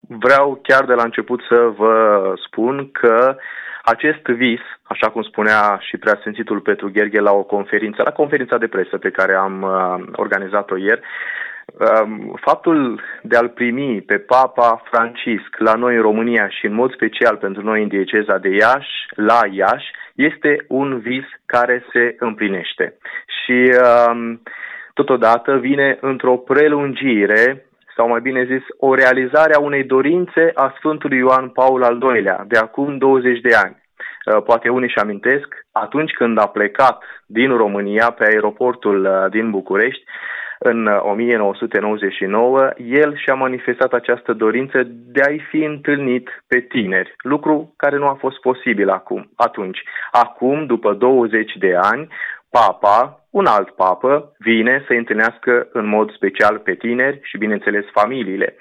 vreau chiar de la început să vă spun că acest vis, așa cum spunea și preasfințitul Petru Gheorghe la conferința de presă pe care am organizat-o ieri, faptul de a-l primi pe Papa Francisc la noi în România și în mod special pentru noi în dieceza de Iași, la Iași, este un vis care se împlinește. Și totodată vine într-o prelungire, sau mai bine zis, o realizare a unei dorințe a Sfântului Ioan Paul al II-lea, de acum 20 de ani. Poate unii își amintesc, atunci când a plecat din România pe aeroportul din București, în 1999, el și-a manifestat această dorință de a-i fi întâlnit pe tineri, lucru care nu a fost posibil atunci. Acum, după 20 de ani, Papa, un alt papă, vine să întâlnească în mod special pe tineri și, bineînțeles, familiile.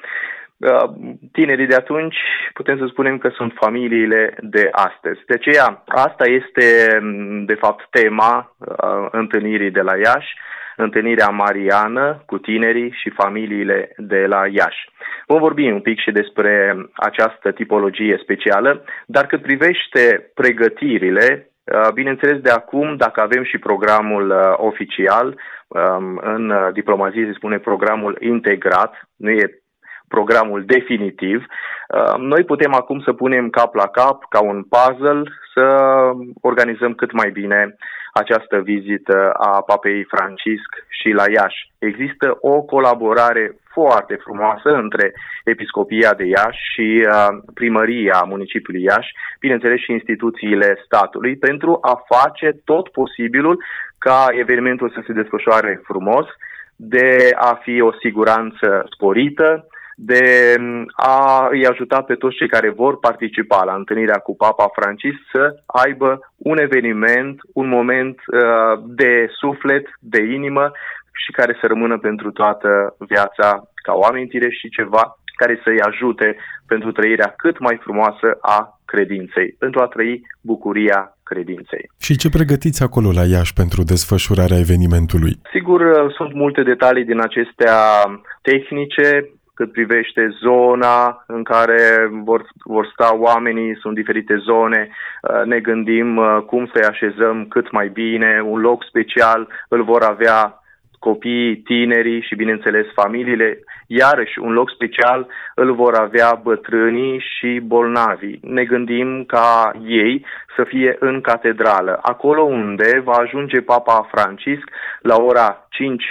Tinerii de atunci putem să spunem că sunt familiile de astăzi. De aceea, asta este, de fapt, tema întâlnirii de la Iași, întâlnirea mariană cu tinerii și familiile de la Iași. Vom vorbi un pic și despre această tipologie specială, dar cât privește pregătirile, bineînțeles de acum, dacă avem și programul oficial, în diplomație se spune programul integrat, nu e programul definitiv, noi putem acum să punem cap la cap, ca un puzzle, să organizăm cât mai bine această vizită a Papei Francisc și la Iași. Există o colaborare foarte frumoasă între Episcopia de Iași și Primăria Municipiului Iași, bineînțeles și instituțiile statului, pentru a face tot posibilul ca evenimentul să se desfășoare frumos, de a fi o siguranță sporită, de a îi ajuta pe toți cei care vor participa la întâlnirea cu Papa Francisc să aibă un eveniment, un moment de suflet, de inimă și care să rămână pentru toată viața ca o amintire și ceva care să-i ajute pentru trăirea cât mai frumoasă a credinței, pentru a trăi bucuria credinței. Și ce pregătiți acolo la Iași pentru desfășurarea evenimentului? Sigur, sunt multe detalii din acestea tehnice. Cât privește zona în care vor sta oamenii, sunt diferite zone, ne gândim cum să-i așezăm cât mai bine, un loc special îl vor avea copiii, tinerii și, bineînțeles, familiile, iarăși un loc special îl vor avea bătrânii și bolnavii. Ne gândim ca ei să fie în catedrală, acolo unde va ajunge Papa Francisc la ora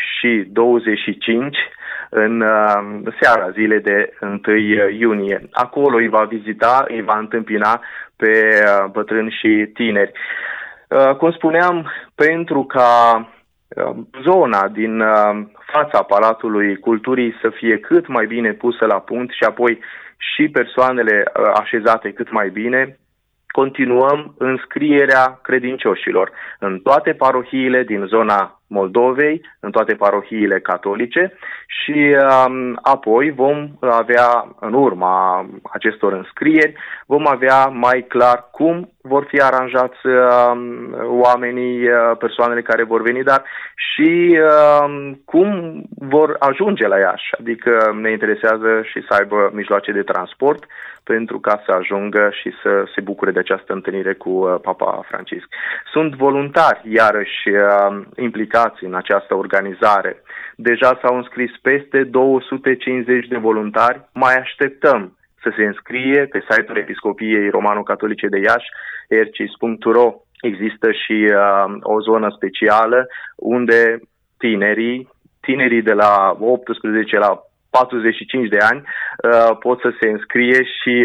5:25, în seara zilei de 1 iunie. Acolo îi va vizita, îi va întâmpina pe bătrâni și tineri. Cum spuneam, pentru ca zona din fața Palatului Culturii să fie cât mai bine pusă la punct și apoi și persoanele așezate cât mai bine, continuăm înscrierea credincioșilor în toate parohiile din zona Moldovei, în toate parohiile catolice și apoi vom avea, în urma acestor înscrieri, vom avea mai clar cum vor fi aranjați oamenii, persoanele care vor veni, dar și cum vor ajunge la Iași. Adică ne interesează și să aibă mijloace de transport pentru ca să ajungă și să se bucure de această întâlnire cu Papa Francisc. Sunt voluntari, iarăși, implicați în această organizare. Deja s-au înscris peste 250 de voluntari. Mai așteptăm să se înscrie pe site-ul Episcopiei Romano-Catolice de Iași, ercis.ro. Există și o zonă specială unde tinerii de la 18 la 45 de ani pot să se înscrie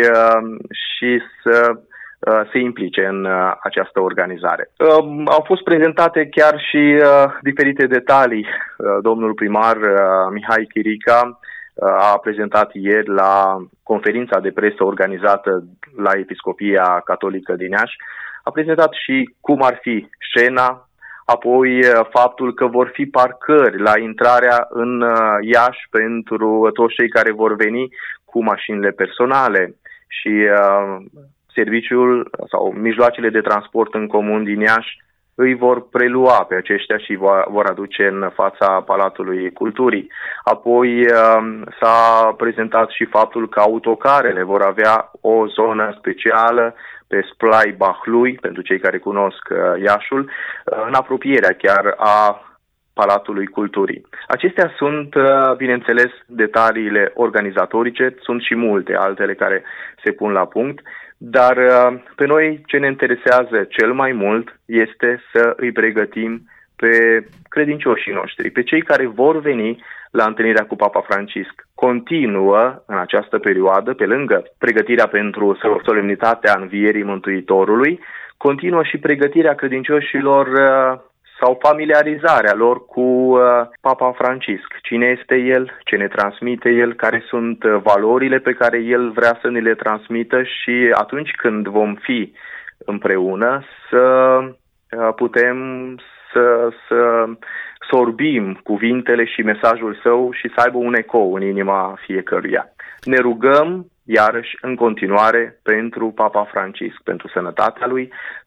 și să se implice în această organizare. Au fost prezentate chiar și diferite detalii. Domnul primar Mihai Chirica a prezentat ieri la conferința de presă organizată la Episcopia Catolică din Iași. A prezentat și cum ar fi scena, apoi faptul că vor fi parcări la intrarea în Iași pentru toți cei care vor veni cu mașinile personale și serviciul sau mijloacele de transport în comun din Iași îi vor prelua pe aceștia și vor aduce în fața Palatului Culturii. Apoi s-a prezentat și faptul că autocarele vor avea o zonă specială pe Splai Bahlui, pentru cei care cunosc Iașul, în apropierea chiar a Palatului Culturii. Acestea sunt, bineînțeles, detaliile organizatorice, sunt și multe altele care se pun la punct, dar pe noi ce ne interesează cel mai mult este să îi pregătim pe credincioșii noștri, pe cei care vor veni la întâlnirea cu Papa Francisc. Continuă în această perioadă, pe lângă pregătirea pentru solemnitatea Învierii Mântuitorului, continuă și pregătirea credincioșilor sau familiarizarea lor cu Papa Francisc. Cine este el, ce ne transmite el, care sunt valorile pe care el vrea să ne le transmită și atunci când vom fi împreună să putem să sorbim cuvintele și mesajul său și să aibă un ecou în inima fiecăruia. Ne rugăm iarăși în continuare pentru Papa Francisc, pentru sănătatea lui,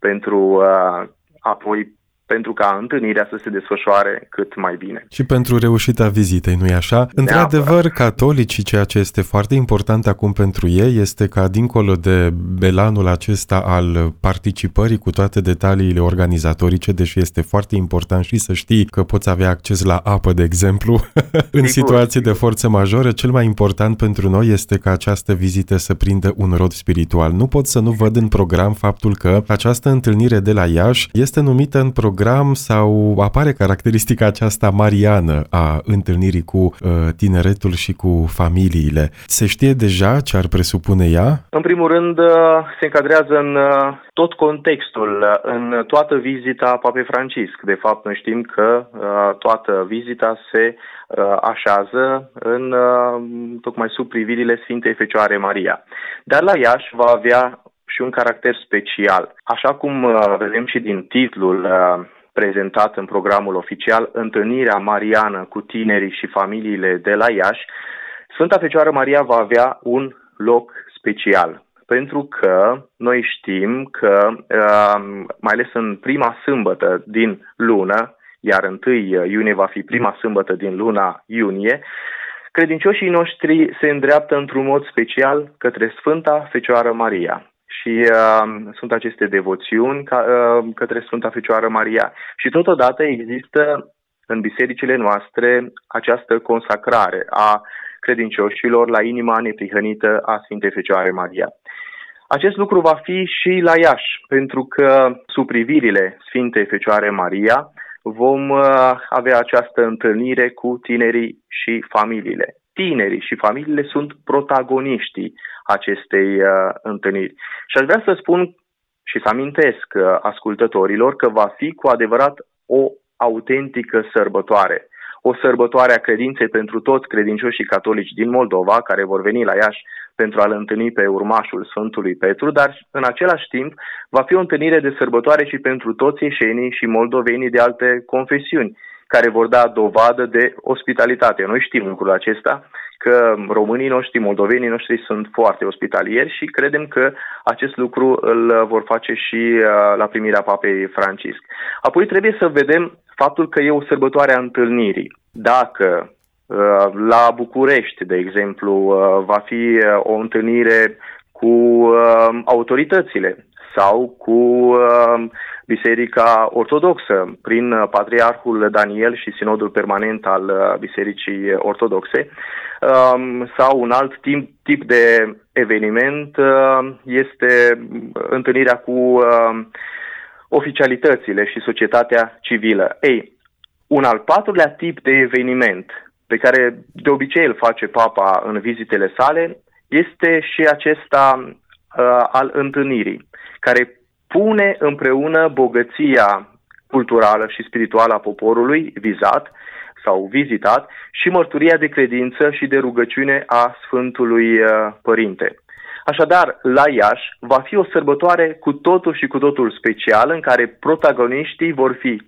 apoi pentru ca întâlnirea să se desfășoare cât mai bine. Și pentru reușita vizitei, nu-i așa? Într-adevăr, catolicii, ceea ce este foarte important acum pentru ei este ca, dincolo de belanul acesta al participării cu toate detaliile organizatorice, deși este foarte important și să știi că poți avea acces la apă, de exemplu, în situații de forță majoră, cel mai important pentru noi este ca această vizită să prindă un rod spiritual. Nu pot să nu văd în program faptul că această întâlnire de la Iași este numită în program sau apare caracteristica aceasta mariană a întâlnirii cu tineretul și cu familiile. Se știe deja ce ar presupune ea? În primul rând, se încadrează în tot contextul, în toată vizita Papei Francisc. De fapt, noi știm că toată vizita se așează tocmai sub privirile Sfintei Fecioare Maria. Dar la Iași va avea și un caracter special. Așa cum vedem și din titlul prezentat în programul oficial, Întâlnirea mariană cu tinerii și familiile de la Iași, Sfânta Fecioară Maria va avea un loc special. Pentru că noi știm că, mai ales în prima sâmbătă din lună, iar 1 iunie va fi prima sâmbătă din luna iunie, credincioșii noștri se îndreaptă într-un mod special către Sfânta Fecioară Maria. Și sunt aceste devoțiuni către Sfânta Fecioară Maria. Și totodată există în bisericile noastre această consacrare a credincioșilor la inima neprihănită a Sfintei Fecioare Maria. Acest lucru va fi și la Iași, pentru că sub privirile Sfintei Fecioare Maria vom avea această întâlnire cu tinerii și familiile. Tinerii și familiile sunt protagoniștii acestei întâlniri. Și aș vrea să spun și să amintesc ascultătorilor că va fi cu adevărat o autentică sărbătoare. O sărbătoare a credinței pentru toți credincioșii catolici din Moldova, care vor veni la Iași pentru a-l întâlni pe urmașul Sfântului Petru, dar în același timp va fi o întâlnire de sărbătoare și pentru toți ieșenii și moldovenii de alte confesiuni, care vor da dovadă de ospitalitate. Noi știm lucrul acesta, că românii noștri, moldovenii noștri sunt foarte ospitalieri și credem că acest lucru îl vor face și la primirea Papei Francisc. Apoi trebuie să vedem faptul că e o sărbătoare a întâlnirii. Dacă la București, de exemplu, va fi o întâlnire cu autoritățile sau cu Biserica Ortodoxă, prin Patriarhul Daniel și Sinodul Permanent al Bisericii Ortodoxe, sau un alt tip de eveniment este întâlnirea cu oficialitățile și societatea civilă. Un al patrulea tip de eveniment pe care de obicei îl face Papa în vizitele sale este și acesta al întâlnirii, care pune împreună bogăția culturală și spirituală a poporului vizat sau vizitat și mărturia de credință și de rugăciune a Sfântului Părinte. Așadar, la Iași va fi o sărbătoare cu totul și cu totul specială, în care protagoniștii vor fi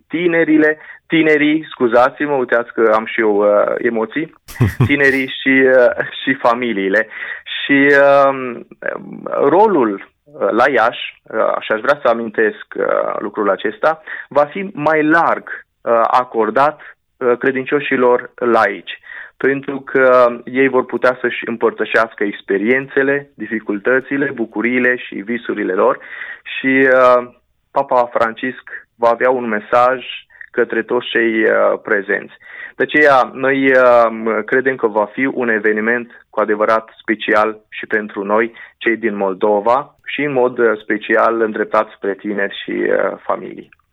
tinerii, scuzați-mă, uitați că am și eu emoții, tinerii și familiile. Și rolul la Iași, și aș vrea să amintesc lucrul acesta, va fi mai larg acordat credincioșilor laici, pentru că ei vor putea să-și împărtășească experiențele, dificultățile, bucuriile și visurile lor și Papa Francisc va avea un mesaj către toți cei prezenți. De aceea, noi credem că va fi un eveniment cu adevărat special și pentru noi, cei din Moldova, și în mod special îndreptat spre tineri și familii.